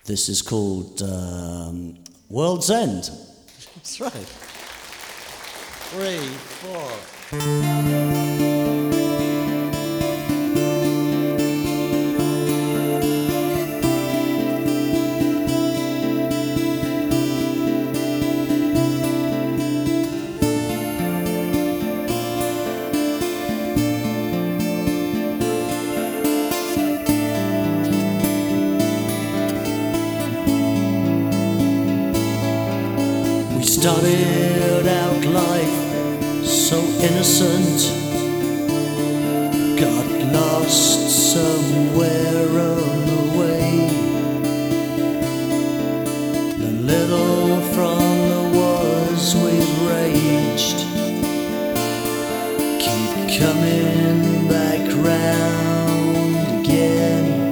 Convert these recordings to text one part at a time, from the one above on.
This is called World's End. That's right. 3, 4. We started out life so innocent, got lost somewhere on the way. The little from the wars we've raged keep coming back round again.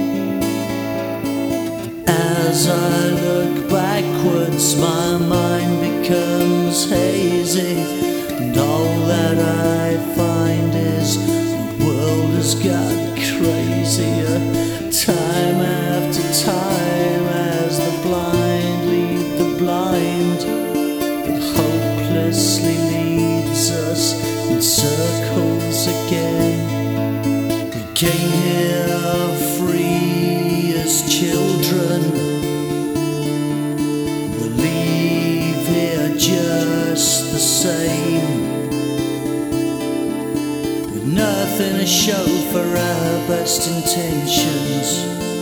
As I look backwards, my mind becomes hazy, and all that I find is the world has got crazier. Time after time, as the blind lead the blind, it hopelessly leads us in circles again. We came here free as children, just the same, with nothing to show for our best intentions,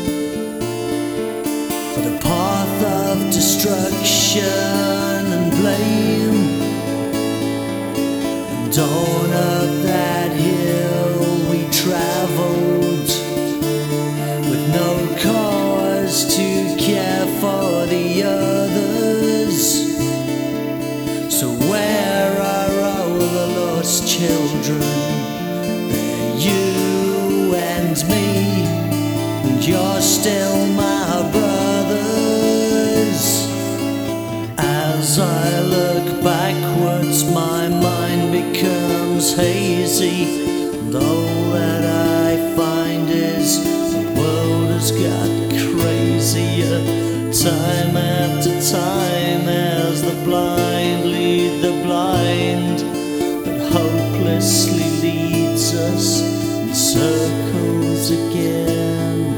but a path of destruction and blame. And on up that hill we travelled, with no cause to care for the others. So where are all the lost children? They're you and me, and you're still my brothers. As I look backwards, my mind becomes hazy, and all that I find is the world has got crazier. Time after time, as the blind lead the blind, that hopelessly leads us in circles again.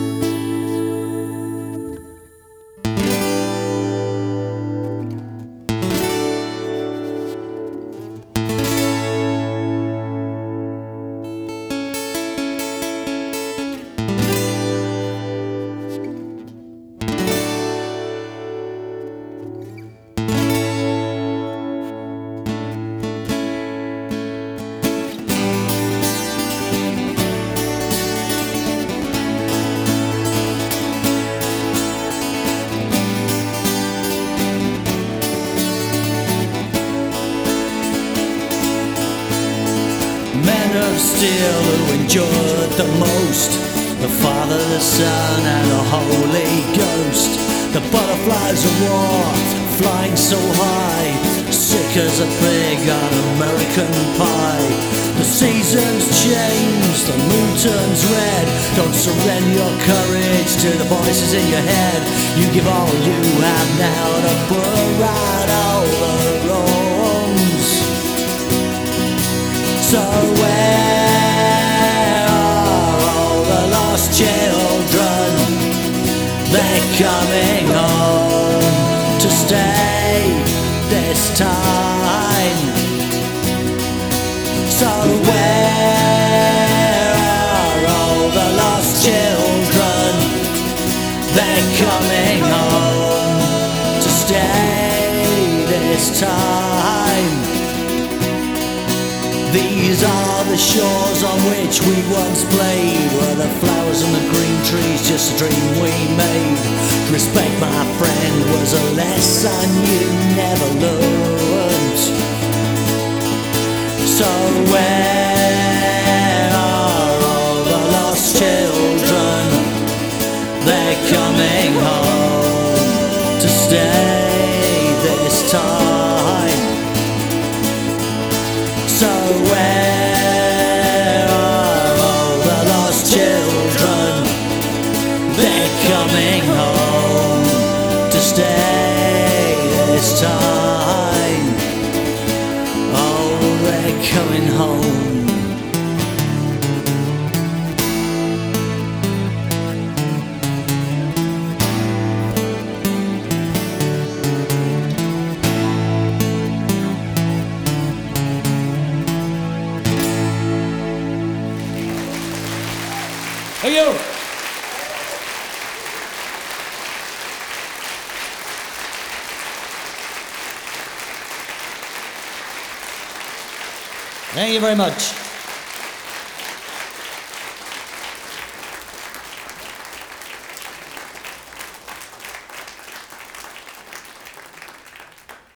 Men of steel who endured the most, the Father, the Son and the Holy Ghost. The butterflies of war flying so high, sick as a pig on American pie. The seasons change, the moon turns red. Don't surrender your courage to the voices in your head. You give all you have now to put right all the wrongs. So where are all the lost children? They're coming home to stay this time. So where are all the lost children? They're coming home to stay this time. These are the shores on which we once played, where the flowers and the green trees, just a dream we made. Respect, my friend, was a lesson you never learned. So where are all the lost children? They're coming home to stay this time. So where are all the lost children? They're coming home. stay this time. Oh, they're coming home. Thank you. Thank you very much.